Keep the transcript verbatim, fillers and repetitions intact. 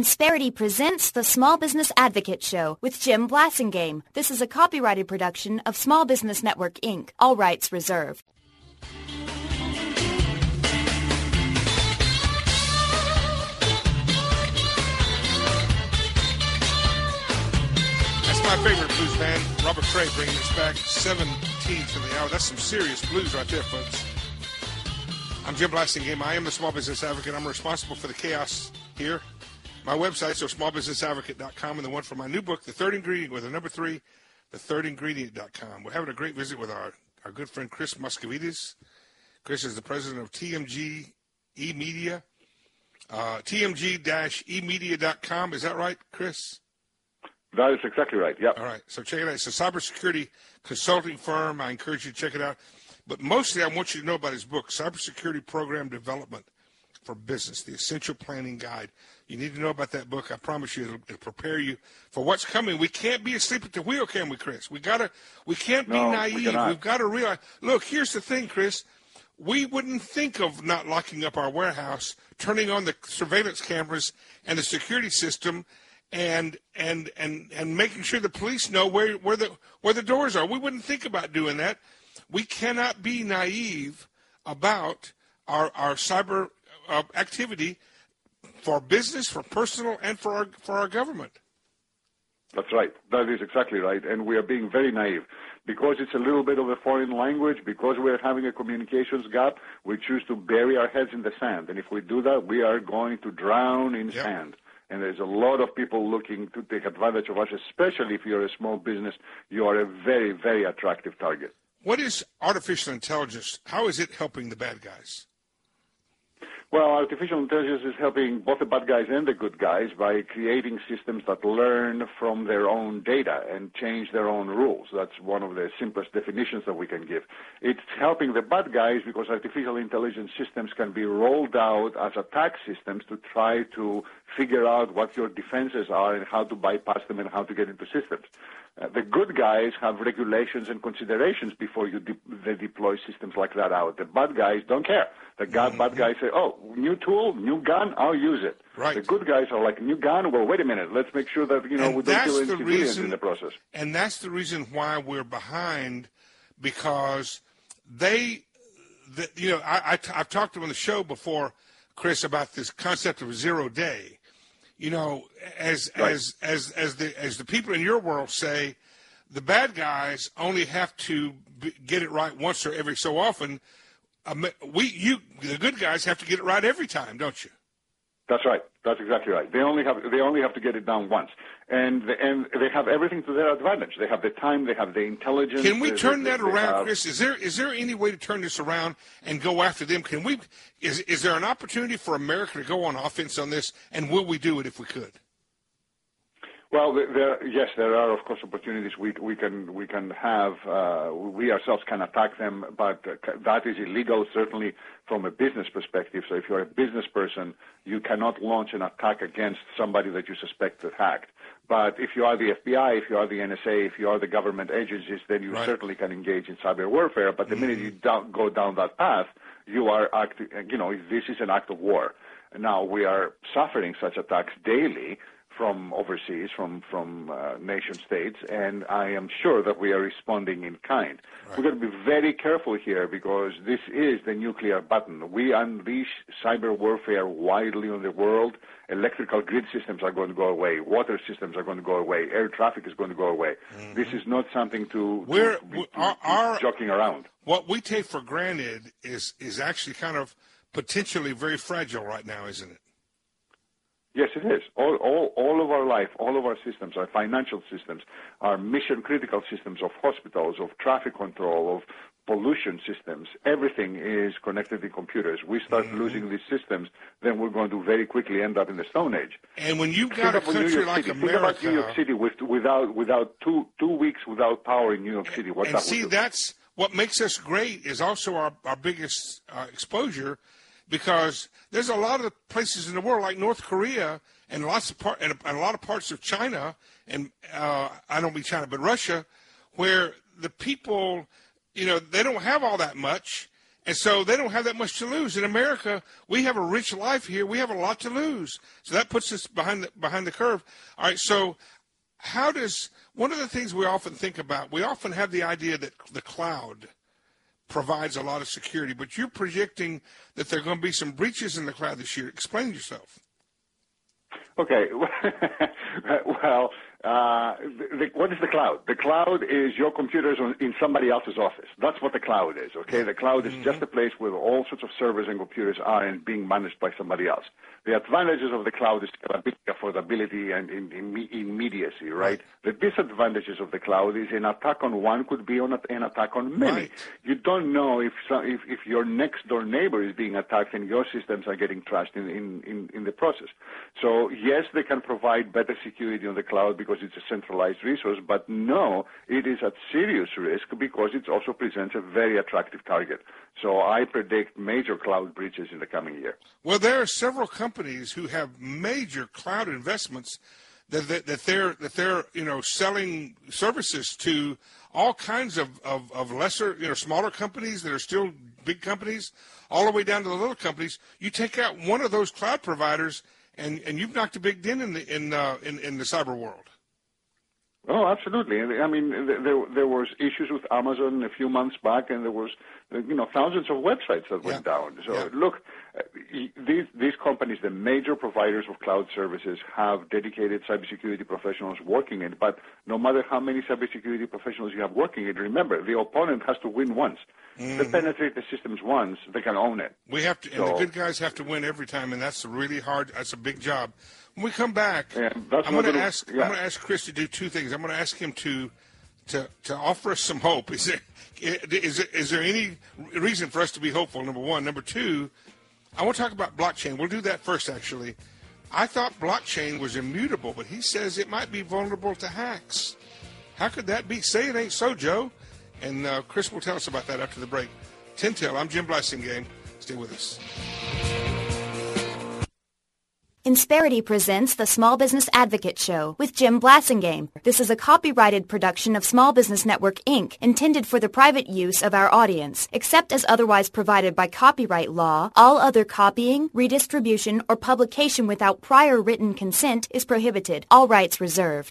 Insperity presents the Small Business Advocate Show with Jim Blasingame. This is a copyrighted production of Small Business Network, Incorporated. All rights reserved. That's my favorite blues band, Robert Cray, bringing us back seventeen to the hour. That's some serious blues right there, folks. I'm Jim Blasingame. I am the Small Business Advocate. I'm responsible for the chaos here. My website, so small business advocate dot com, and the one for my new book, The Third Ingredient, with the number three, the third ingredient dot com. We're having a great visit with our, our good friend Chris Moscovitis. Chris is the president of T M G eMedia, uh, T M G e media dot com. Is that right, Chris? That is exactly right, yep. All right, so check it out. It's a cybersecurity consulting firm. I encourage you to check it out. But mostly I want you to know about his book, Cybersecurity Program Development for Business, The Essential Planning Guide. You need to know about that book. I promise you it'll, it'll prepare you for what's coming. We can't be asleep at the wheel, can we, Chris? We gotta. We can't be no, naive. We We've got to realize. Look, here's the thing, Chris. We wouldn't think of not locking up our warehouse, turning on the surveillance cameras and the security system, and and and and making sure the police know where where the where the doors are. We wouldn't think about doing that. We cannot be naive about our our cyber uh, activity for business, for personal, and for our for our government. That's right. That is exactly right. And we are being very naive. Because it's a little bit of a foreign language, because we're having a communications gap, we choose to bury our heads in the sand. And if we do that, we are going to drown in yep. sand. And there's a lot of people looking to take advantage of us, especially if you're a small business. You are a very, very attractive target. What is artificial intelligence? How is it helping the bad guys? Well, artificial intelligence is helping both the bad guys and the good guys by creating systems that learn from their own data and change their own rules. That's one of the simplest definitions that we can give. It's helping the bad guys because artificial intelligence systems can be rolled out as attack systems to try to figure out what your defenses are and how to bypass them and how to get into systems. Uh, the good guys have regulations and considerations before you de- they deploy systems like that out. The bad guys don't care. The god, mm-hmm. bad guys say, oh, new tool, new gun, I'll use it. Right. The good guys are like, new gun? Well, wait a minute. Let's make sure that, you know, and we don't kill any the civilians reason, in the process. And that's the reason why we're behind, because they, the, you know, I, I t- I've talked to them on the show before, Chris, about this concept of a zero day. You know, as right. as as as the as the people in your world say, the bad guys only have to be, get it right once or every so often. Um, we, you, the good guys have to get it right every time, don't you? That's right. That's exactly right. They only have they only have to get it done once, and the, and they have everything to their advantage. They have the time. They have the intelligence. Can we turn they, that they around, have... Chris? Is there is there any way to turn this around and go after them? Can we? Is is there an opportunity for America to go on offense on this? And will we do it if we could? Well, there, yes, there are, of course, opportunities we, we can we can have. Uh, we ourselves can attack them, but uh, that is illegal, certainly from a business perspective. So if you're a business person, you cannot launch an attack against somebody that you suspect that hacked. But if you are the F B I, if you are the N S A, if you are the government agencies, then you right. certainly can engage in cyber warfare. But the mm-hmm. minute you do- go down that path, you are acting, you know, this is an act of war. Now, we are suffering such attacks daily from overseas, from from uh, nation states, and I am sure that we are responding in kind. Right. We've got to be very careful here because this is the nuclear button. We unleash cyber warfare widely on the world. Electrical grid systems are going to go away. Water systems are going to go away. Air traffic is going to go away. Mm-hmm. This is not something to, We're, to, be, to, our, to our, joking around. What we take for granted is is actually kind of potentially very fragile right now, isn't it? Yes, it is. All, all, all of our life, all of our systems, our financial systems, our mission-critical systems of hospitals, of traffic control, of pollution systems, everything is connected to computers. We start mm-hmm. losing these systems, then we're going to very quickly end up in the Stone Age. And when you've got a country like City. America... Think about New York City with, without, without two, two weeks without power in New York City. What and that see, would do. That's what makes us great is also our, our biggest uh, exposure, because there's a lot of places in the world like North Korea and lots of part and a lot of parts of China, and uh, I don't mean China, but Russia, where the people, you know, they don't have all that much, And so they don't have that much to lose. In America, we have a rich life here. We have a lot to lose. So that puts us behind the, behind the curve. All right, so how does – one of the things we often think about, we often have the idea that the cloud provides a lot of security, but you're predicting that there are going to be some breaches in the cloud this year. Explain yourself. Okay. Well, uh, the, what is the cloud? The cloud is your computers on, in somebody else's office. That's what the cloud is, okay? The cloud is mm-hmm. just a place where all sorts of servers and computers are and being managed by somebody else. The advantages of the cloud is scalability, affordability, and in, in, immediacy, right? right? The disadvantages of the cloud is an attack on one could be on a, an attack on many. Right. You don't know if, some, if if your next door neighbor is being attacked and your systems are getting trashed in, in, in, in the process. So yes, they can provide better security on the cloud because it's a centralized resource, but no, it is at serious risk because it also presents a very attractive target. So I predict major cloud breaches in the coming year. Well, there are several companies who have major cloud investments that, that, that they're that they're you know selling services to all kinds of, of, of lesser you know smaller companies that are still big companies, all the way down to the little companies. You take out one of those cloud providers, and, and you've knocked a big dent in the in uh, in, in the cyber world. Oh, absolutely. I mean, there there was issues with Amazon a few months back, and there was, you know, thousands of websites that went yeah. down. So, yeah. look, these these companies, the major providers of cloud services, have dedicated cybersecurity professionals working in it. But no matter how many cybersecurity professionals you have working in, remember, the opponent has to win once. Mm-hmm. They penetrate the systems once, they can own it. We have to, so, and the good guys have to win every time, and that's really hard. That's a big job. When we come back, yeah, I'm going to ask. Yeah. I'm going to ask Chris to do two things. I'm going to ask him to, to, to offer us some hope. Is there, is there, is there any reason for us to be hopeful? Number one. Number two, I want to talk about blockchain. We'll do that first. Actually, I thought blockchain was immutable, but he says it might be vulnerable to hacks. How could that be? Say it ain't so, Joe. And uh, Chris will tell us about that after the break. Tintel, I'm Jim Blasingame. Stay with us. Insperity presents the Small Business Advocate Show with Jim Blasingame. This is a copyrighted production of Small Business Network, Incorporated, intended for the private use of our audience. Except as otherwise provided by copyright law, all other copying, redistribution, or publication without prior written consent is prohibited. All rights reserved.